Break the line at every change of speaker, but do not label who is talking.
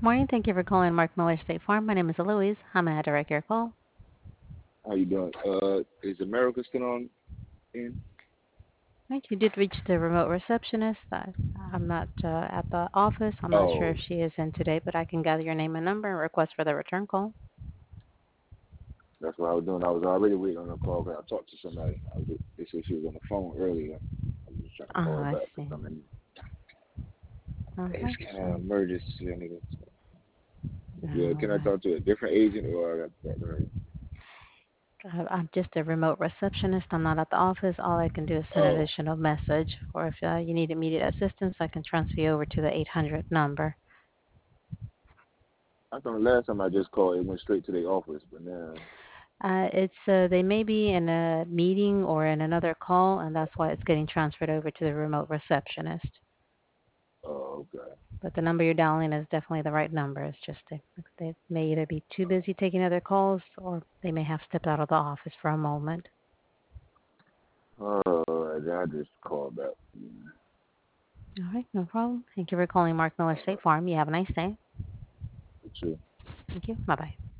Morning. Thank you for calling Mark Miller State Farm. My name is Eloise. How may I direct your call?
How you doing? Is America still on in?
Right, you did reach the remote receptionist. I'm not at the office. I'm not sure if
Oh,
she is in today, but I can gather your name and number and request for the return call.
that's what I was doing. I was already waiting on a call because I talked to somebody. They said she was on the phone earlier. I was just trying to
Oh,
call her
I
back
see.
because I'm in.
All
It's
right.
kind of
So,
emergency, nigga. Yeah,
all
can I
right.
talk to a different agent or I got to talk to her?
I'm just a remote receptionist. I'm not at the office. All I can do is send an
Oh,
additional message, or if you need immediate assistance, I can transfer you over to the 800 number.
I thought the last time I just called, it went straight to the office, but now,
It's they may be in a meeting or in another call, and that's why it's getting transferred over to the remote receptionist.
oh, okay.
But the number you're dialing is definitely the right number. It's just they may either be too busy taking other calls, or they may have stepped out of the office for a moment.
Oh, then I just called back.
All right, no problem. Thank you for calling Mark Miller
All
State
right,
Farm. You have a nice day.
for sure.
Thank you. Bye bye.